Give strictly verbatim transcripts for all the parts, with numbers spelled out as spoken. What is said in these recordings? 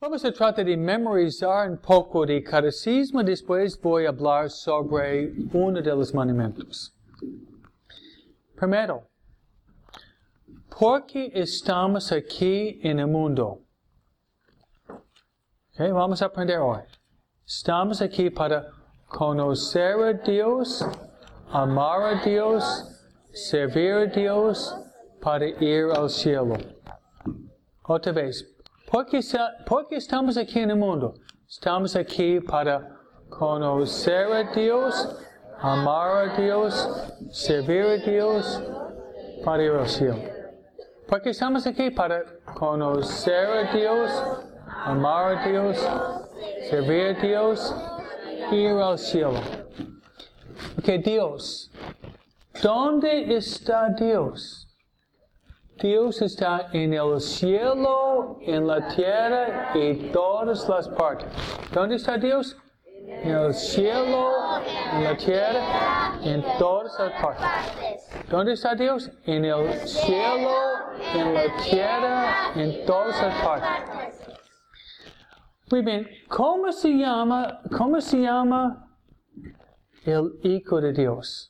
Vamos a tratar de memorizar un poco de catecismo, después voy a hablar sobre uno de los mandamientos. Primero, ¿por qué estamos aquí en el mundo? Okay, vamos a aprender hoy. Estamos aquí para conocer a Dios, amar a Dios, servir a Dios, para ir al cielo. Otra vez. ¿Por qué, ¿Por qué estamos aquí en el mundo? Estamos aquí para conocer a Dios, amar a Dios, servir a Dios, para ir al cielo. ¿Por qué estamos aquí? Para conocer a Dios, amar a Dios, servir a Dios, ir al cielo. Ok, Dios. ¿Dónde está Dios? Dios está en el cielo, en la tierra y todas las partes. ¿Dónde está Dios? En el cielo, en la tierra, en todas las partes. ¿Dónde está Dios? En el cielo, en la tierra, en todas las partes. Muy bien, ¿cómo se llama, cómo se llama el Hijo de Dios?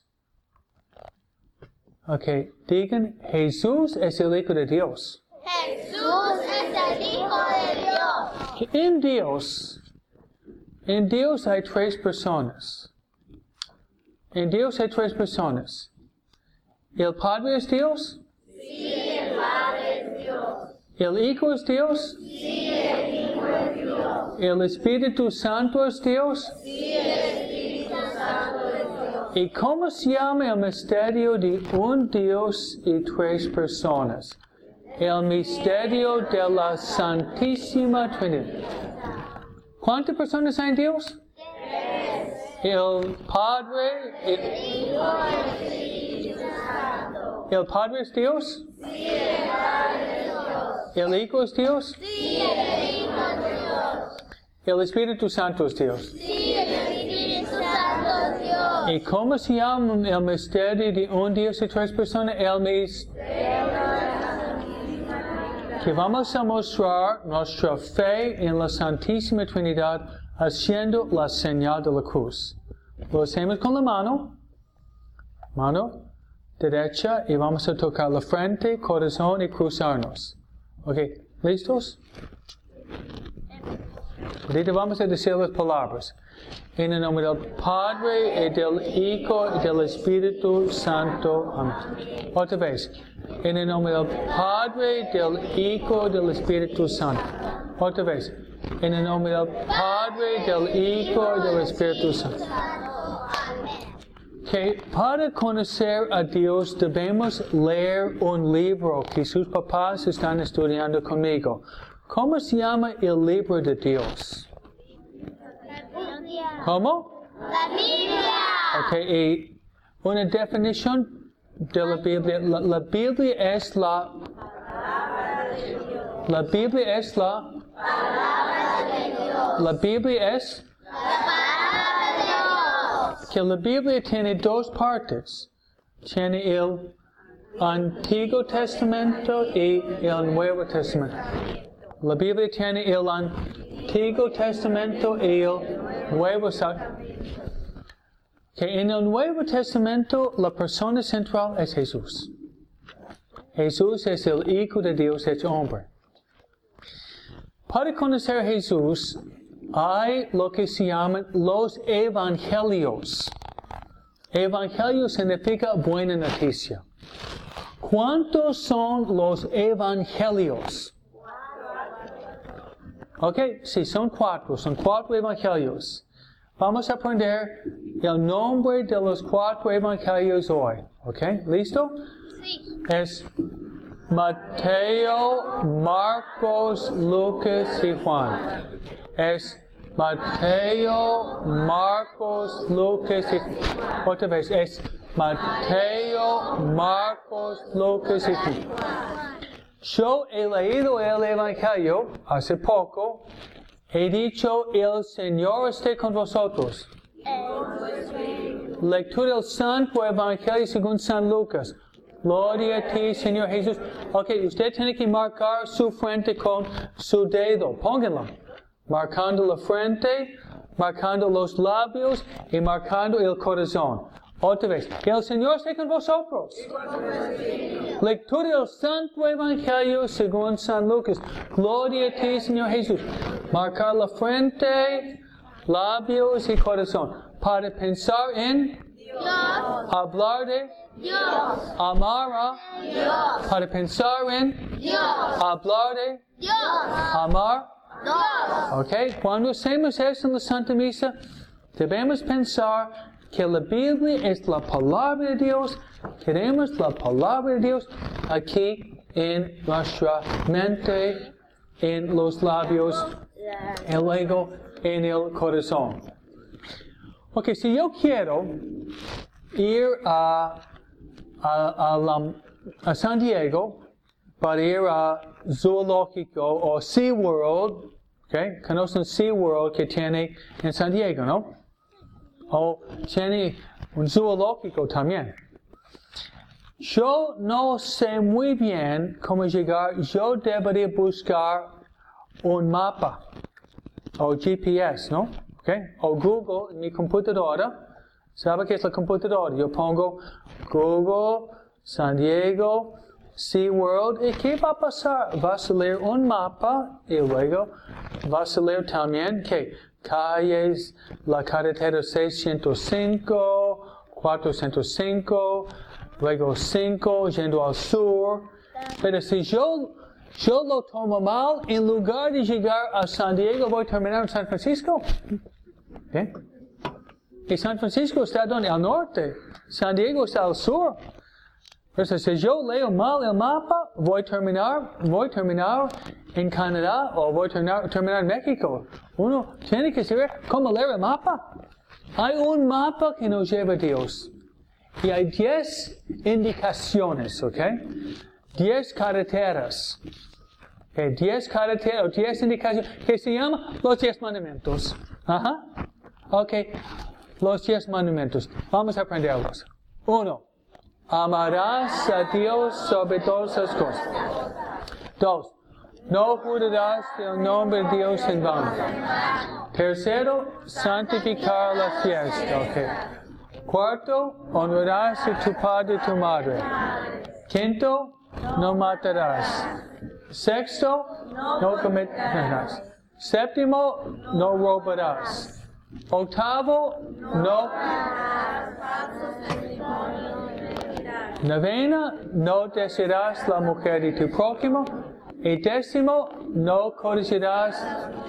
Ok, digan, Jesús es el Hijo de Dios. Jesús es el Hijo de Dios. En Dios, en Dios hay tres personas. En Dios hay tres personas. ¿El Padre es Dios? Sí, el Padre es Dios. ¿El Hijo es Dios? Sí, el Hijo es Dios. ¿El Espíritu Santo es Dios? Sí, el Espíritu Santo es Dios. ¿Y cómo se llama el misterio de un Dios y tres personas? El misterio de la Santísima Trinidad. ¿Cuántas personas hay en Dios? Tres. El Padre. El, El Hijo y el Espíritu Santo. ¿El Padre es Dios? Sí, el Padre es Dios. ¿El Hijo es Dios? Sí, el Hijo es Dios. ¿El Espíritu Santo es Dios? Sí, el Espíritu Santo es Dios. ¿Y cómo se llama el misterio de un Dios y tres personas? El misterio que vamos a mostrar nuestra fe en la Santísima Trinidad haciendo la señal de la cruz. Lo hacemos con la mano, mano derecha, y vamos a tocar la frente, corazón y cruzarnos. Ok, ¿listos? Ahorita vamos a decir las palabras. En el nombre del Padre, y del Hijo, y del Espíritu Santo. Amén. Otra vez. En el nombre del Padre, del Hijo, y del Espíritu Santo. Otra vez. En el nombre del Padre, del Hijo, y del Espíritu Santo. Que para conocer a Dios debemos leer un libro que sus papás están estudiando conmigo. ¿Cómo se llama el libro de Dios? ¿Cómo? La Biblia. Ok, y una definición de la Biblia. La, la Biblia es la... La Biblia es la... La Biblia es... Que la Biblia tiene dos partes. Tiene el Antiguo Testamento y el Nuevo Testamento. La Biblia tiene el Antiguo Testamento y el Nuevo Testamento. Que en el Nuevo Testamento la persona central es Jesús. Jesús es el Hijo de Dios hecho hombre. Para conocer a Jesús hay lo que se llaman los evangelios. Evangelio significa buena noticia. ¿Cuántos son los evangelios? Ok, sí, son cuatro, son cuatro evangelios. Vamos a aprender el nombre de los cuatro evangelios hoy. Ok, ¿listo? Sí. Es Mateo, Marcos, Lucas y Juan. Es Mateo, Marcos, Lucas y Juan. Otra vez, es Mateo, Marcos, Lucas y Juan. Yo he leído el Evangelio hace poco. He dicho, el Señor esté con vosotros. Lectura del Santo Evangelio según San Lucas. Gloria a ti, Señor Jesús. Ok, usted tiene que marcar su frente con su dedo. Pónganlo. marcando la frente, marcando los labios y marcando el corazón. Otra vez, el Señor esté con vosotros. Lectura del Santo Evangelio según San Lucas. Gloria a ti, Señor Jesús. Marcar la frente, labios y corazón. Para pensar en Dios. Hablar de Dios. amar a. Dios. Para pensar en Dios. hablar de Dios. amar. Dios. Ok, cuando hacemos eso en la Santa Misa, debemos pensar que la Biblia es la palabra de Dios. Queremos la palabra de Dios aquí en nuestra mente, en los labios y luego en el corazón. Ok, si yo quiero ir a, a, a, la, a San Diego para ir a Zoológico o SeaWorld, okay, conocen SeaWorld que tiene en San Diego, ¿no? O tiene un zoológico también. Yo no sé muy bien cómo llegar. Yo debería buscar un mapa o G P S, ¿no? Okay. O Google en mi computadora. ¿Sabe qué es la computadora? Yo pongo Google, San Diego, SeaWorld. ¿Y qué va a pasar? Va a salir un mapa y luego va a salir también que calles, la carretera seiscientos cinco, cuatrocientos cinco, luego cinco yendo al sur. Pero si yo, yo lo tomo mal, en lugar de llegar a San Diego, voy a terminar en San Francisco. ¿Bien? Y San Francisco está donde? Al norte. San Diego está al sur. Entonces, si yo leo mal el mapa, voy a terminar, voy a terminar en Canadá o voy a terminar, terminar en México. Uno tiene que saber cómo leer el mapa. Hay un mapa que nos lleva a Dios. Y hay diez indicaciones, ¿ok? Diez carreteras. Okay, diez carreteras o diez indicaciones que se llaman los diez mandamientos. Ajá. Ok. Los diez mandamientos. Vamos a aprenderlos. Uno. Amarás a Dios sobre todas las cosas. Dos. No jurarás el nombre de Dios en vano. Tercero, santificar la fiesta. Okay. Cuarto, honrarás a tu padre y tu madre. Quinto, no matarás. Sexto, no cometerás. Séptimo, no robarás. Octavo, no. Novena, no desearás la mujer de tu prójimo. Y décimo, no codiciarás.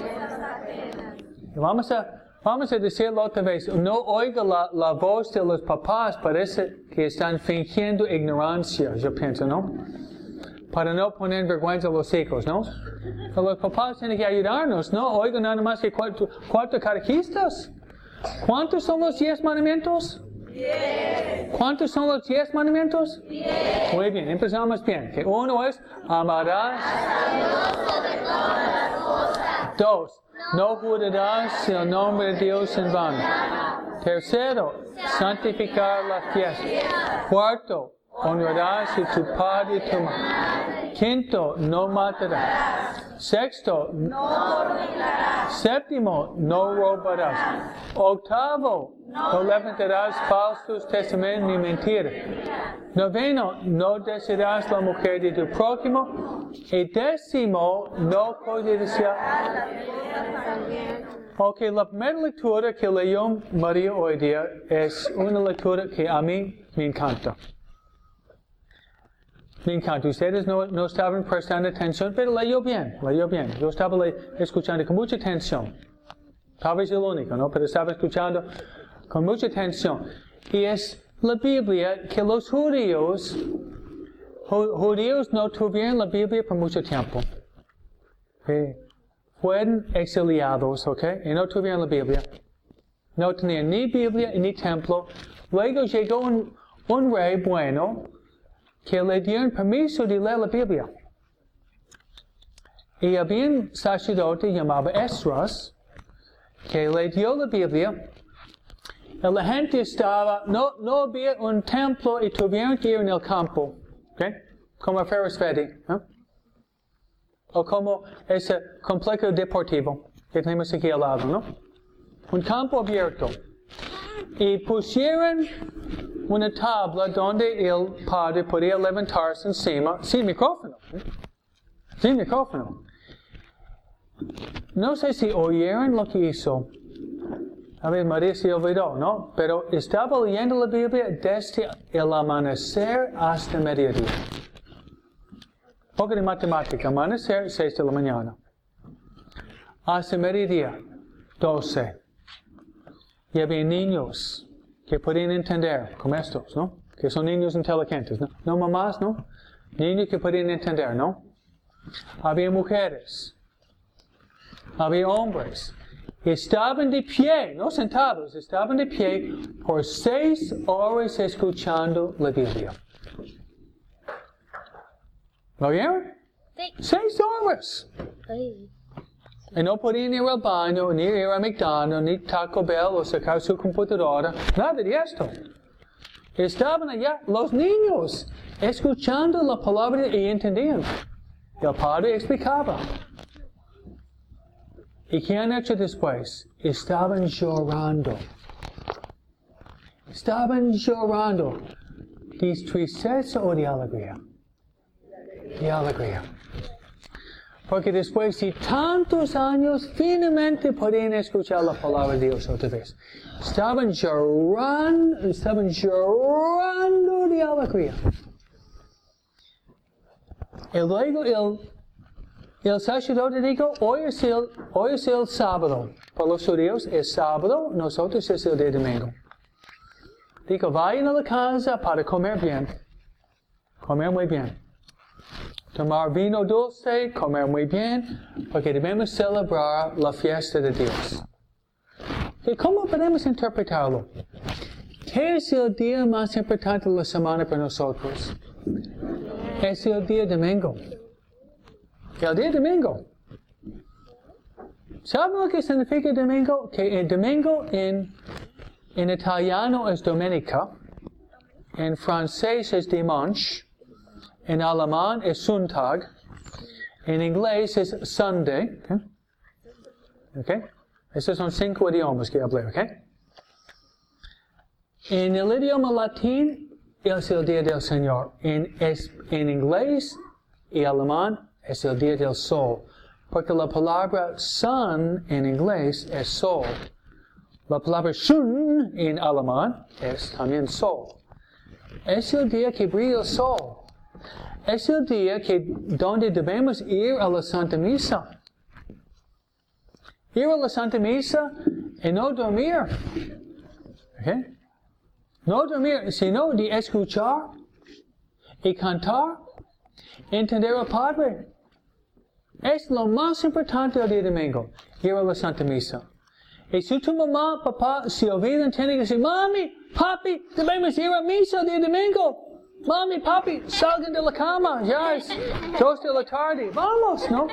Vamos a, vamos a decirlo otra vez. No oiga la, la voz de los papás, parece que están fingiendo ignorancia, yo pienso, ¿no? Para no poner vergüenza a los hijos, ¿no? Pero los papás tienen que ayudarnos, ¿no? Oiga nada más que cuatro, cuatro catequistas. ¿Cuántos son los diez mandamientos? Diez. ¿Cuántos son los diez mandamientos? Diez. Muy bien, empezamos bien. Que uno es, amarás a Dios sobre todas las cosas. Dos, no jurarás el nombre de Dios en vano. Tercero, santificar la fiesta. Cuarto, honrarás a tu padre y tu madre. Quinto, no matarás. Sexto, no robarás. Séptimo, no robarás. Octavo, no levantarás falsos testimonios ni mentiras. Noveno, no desearás la mujer de tu prójimo. Y décimo, no codiciarás. Ok, la primera lectura que leyó María hoy día es una lectura que a mí me encanta. Me encanta. Ustedes no, no estaban prestando atención, pero leyó bien, leyó bien. Yo estaba le, escuchando con mucha atención. Tal vez el único, ¿no? Pero estaba escuchando con mucha atención. Y es la Biblia que los judíos, ju, judíos no tuvieron la Biblia por mucho tiempo. Okay. Fueron exiliados, ¿ok? Y no tuvieron la Biblia. No tenían ni Biblia ni templo. Luego llegó un, un rey bueno que le dieron permiso de leer la Biblia. Y había un sacerdote llamado Esdras que le dio la Biblia. Y la gente estaba, no, no había un templo y tuvieron que ir en el campo, ¿okay? Como Ferris Fedi, ¿no? O como ese complejo deportivo. que tenemos aquí al lado, ¿no? Un campo abierto. Y pusieron una tabla donde el padre podía levantarse encima, sin micrófono. ¿eh? Sin micrófono. No sé si oyeron lo que hizo. A ver, María se olvidó, ¿no? Pero estaba leyendo la Biblia desde el amanecer hasta mediodía. Un poco de matemática. Amanecer, seis de la mañana. Hasta mediodía, doce. Y había niños que podían entender, como estos, ¿no? Que son niños inteligentes, ¿no? No mamás, ¿no? Niños que podían entender, ¿no? Había mujeres. Había hombres. Estaban de pie, no sentados, estaban de pie por seis horas escuchando la Biblia. ¿Lo vieron? Sí. Seis horas. Ay. Y no podían ir al baño, ni ir a McDonald's, ni Taco Bell, o sacar su computadora, nada de esto. Estaban allá los niños, escuchando la palabra y entendían. El padre explicaba. ¿Y qué han hecho después? Estaban llorando. Estaban llorando. ¿De tristeza o de alegría? De alegría. Porque después de tantos años, finalmente podían escuchar la palabra de Dios otra vez. Estaban llorando, estaban llorando de alegría. Y luego el, el sacerdote dijo, hoy es el, hoy es el sábado. Para los judíos es sábado, nosotros es el día domingo. Dijo, vayan a la casa para comer bien. Comer muy bien. Tomar vino dulce, comer muy bien, porque debemos celebrar la fiesta de Dios. ¿Y cómo podemos interpretarlo? ¿Qué es el día más importante de la semana para nosotros? Es el día domingo. El día domingo. ¿Saben lo que significa domingo? Que el domingo en, en italiano es domenica, en francés es dimanche, en alemán es Sonntag. En inglés es Sunday. ¿Okay? ¿Okay? Estos son cinco idiomas que hablé. ¿Okay? En el idioma latín es el día del Señor. En, es, en inglés y alemán es el día del sol. Porque la palabra sun en inglés es sol. La palabra schön en alemán es también sol. Es el día que brilla el sol. Es el día que, donde debemos ir a la Santa Misa. Ir a la Santa Misa y no dormir. ¿Okay? No dormir, sino de escuchar y cantar, entender al Padre. Es lo más importante del día domingo, ir a la Santa Misa. Y si tu mamá, papá se olvidan, tienen que decir, mami, papi, debemos ir a misa el día domingo. Mami, papi, salgan de la cama, ya es dos de la tarde, vamos, ¿no?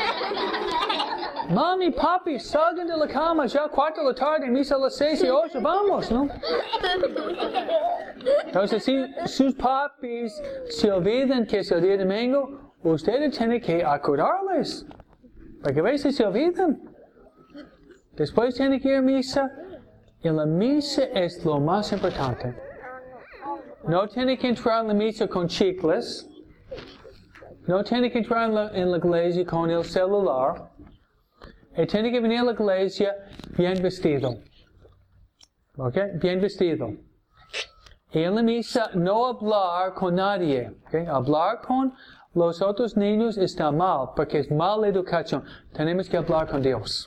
Mami, papi, salgan de la cama, ya cuatro de la tarde, misa a las seis y ocho, vamos, ¿no? Entonces, si sus papis se olvidan que es el día domingo, ustedes tienen que acordarles, porque a veces se olvidan. Después tienen que ir a misa, y la misa es lo más importante. No tiene que entrar en la misa con chicles. No tiene que entrar en la, en la iglesia con el celular. Y tiene que venir a la iglesia bien vestido. ¿Ok? Bien vestido. Y en la misa no hablar con nadie. ¿Ok? Hablar con los otros niños está mal, porque es mala educación. Tenemos que hablar con Dios.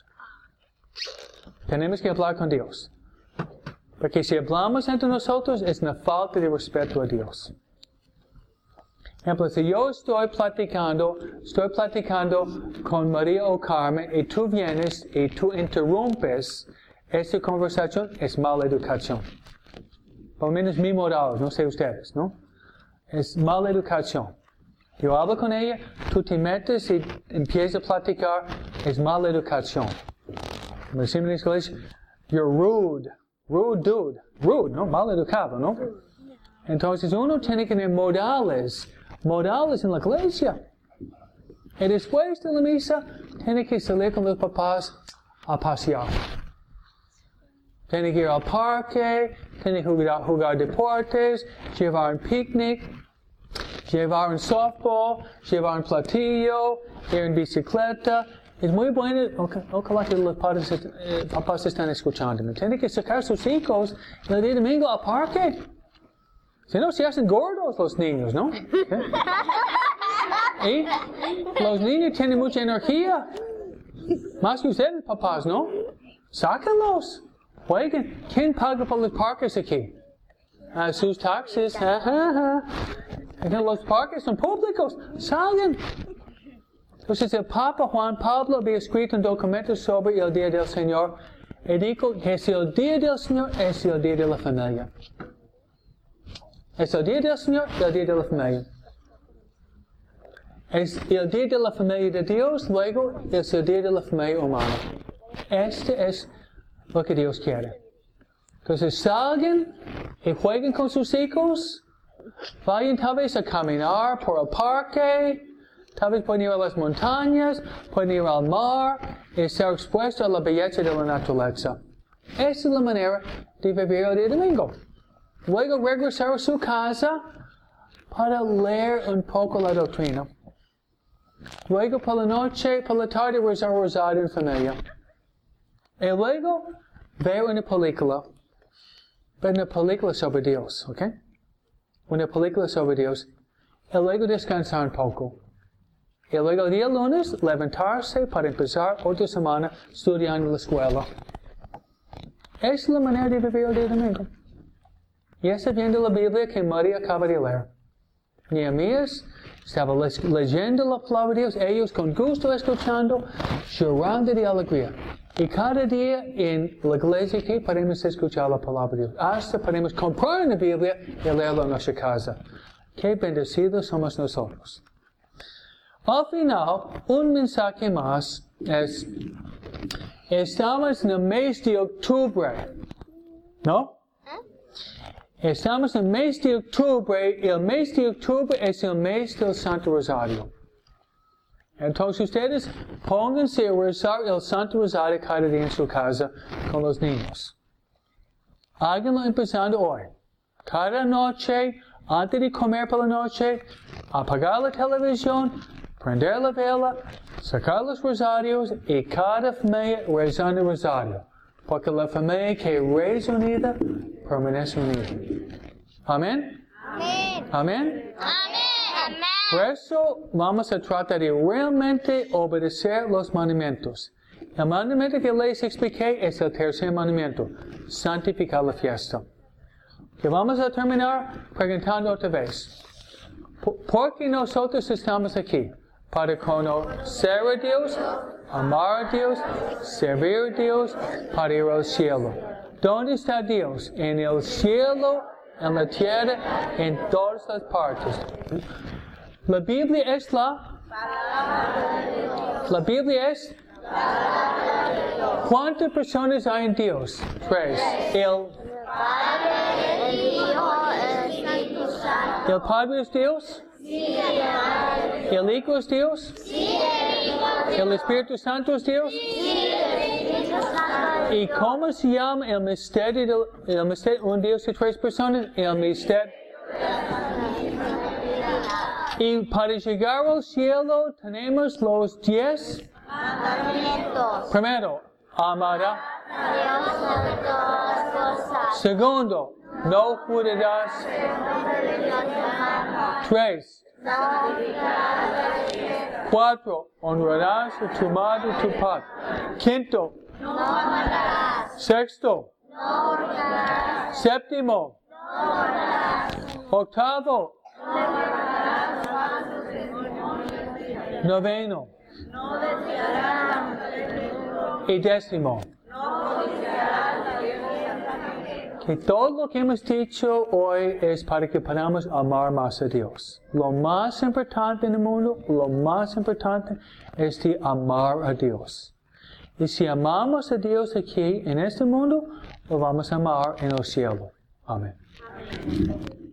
Tenemos que hablar con Dios. Porque si hablamos entre nosotros, es una falta de respeto a Dios. Por ejemplo, si yo estoy platicando, estoy platicando con María o Carmen, y tú vienes y tú interrumpes esa conversación, es mala educación. Por lo menos mi moral, no sé ustedes, ¿no? Es mala educación. Yo hablo con ella, tú te metes y empiezas a platicar, es mala educación. Como decimos en inglés, you're rude. Rude dude. Rude, ¿no? Mal educado, ¿no? Entonces uno tiene que tener modales. Modales en la iglesia. Y después de la misa, tiene que salir con los papás a pasear. Tiene que ir al parque, tiene que jugar, jugar deportes, llevar un picnic, llevar un softball, llevar un platillo, ir en bicicleta. Es muy bueno, ojalá que los padres, eh, papás están escuchando. Tienen que sacar a sus hijos el día domingo al parque. Si no, se hacen gordos los niños, ¿no? ¿Eh? Y los niños tienen mucha energía. Más que ustedes, papás, ¿no? Sáquenlos. Jueguen. ¿Quién paga por los parques aquí? Uh, sus taxis. Ajá, ajá. Los parques son públicos. Salgan. Entonces el Papa Juan Pablo había escrito un documento sobre el Día del Señor y dijo que si el Día del Señor es el Día de la Familia. Es el Día del Señor y el Día de la Familia. Es el Día de la Familia de Dios, luego es el Día de la Familia humana. Este es lo que Dios quiere. Entonces salgan y jueguen con sus hijos, vayan tal vez a caminar por el parque, tal vez pueden ir a las montañas, pueden ir al mar y estar expuestos a la belleza de la naturaleza. Esa es la manera de vivir el día domingo. Luego regresar a su casa para leer un poco la doctrina. Luego por la noche, por la tarde, rezar rosario en familia. Y luego ver una película. Ver una película sobre Dios, ¿ok? Una película sobre Dios. Y luego descansar un poco. Y luego el día lunes, levantarse para empezar otra semana estudiando en la escuela. Esa es la manera de vivir el día domingo. Y está viendo la Biblia que María acaba de leer. Nehemías estaba leyendo la palabra de Dios, ellos con gusto escuchando, llorando de alegría. Y cada día en la iglesia que podemos escuchar la palabra de Dios. Hasta podemos comprar una Biblia y leerla en nuestra casa. Qué bendecidos somos nosotros. Al final, un mensaje más es, estamos en el mes de octubre, ¿no? Estamos en el mes de octubre, y el mes de octubre es el mes del Santo Rosario. Entonces ustedes pónganse a rezar el Santo Rosario cada día en su casa con los niños. Háganlo empezando hoy. Cada noche, antes de comer por la noche, apagar la televisión, prender la vela, sacar los rosarios y cada familia rezando el rosario. Porque la familia que reza unida permanece unida. Amén. Amén. Amén. Amén. Por eso vamos a tratar de realmente obedecer los mandamientos. El mandamiento que les expliqué es el tercer mandamiento, santificar la fiesta. Que vamos a terminar preguntando otra vez. ¿Por qué nosotros estamos aquí? Para conocer a Dios, amar a Dios, servir a Dios, para ir al cielo. ¿Dónde está Dios? En el cielo, en la tierra, en todas las partes. La Biblia es la... La Biblia es... ¿Cuántas personas hay en Dios? Tres. El... ¿El Padre es Dios? Sí. ¿El Hijo es Dios? Sí. ¿El Espíritu Santo es Dios? Sí. El Espíritu Santo. ¿Y cómo se llama el misterio de el misterio, un Dios de tres personas? El misterio. Y para llegar al cielo tenemos los diez Mandamientos. Primero, amará. Dios sobre todas las cosas. Segundo, no jurarás. Tres. Cuatro, honrarás a tu madre y tu padre. Quinto, No matarás. sexto, No hurtarás. séptimo, No matarás. octavo, noveno No desearás. y décimo. Que todo lo que hemos dicho hoy es para que podamos amar más a Dios. Lo más importante en el mundo, lo más importante es de amar a Dios. Y si amamos a Dios aquí en este mundo, lo vamos a amar en el cielo. Amén.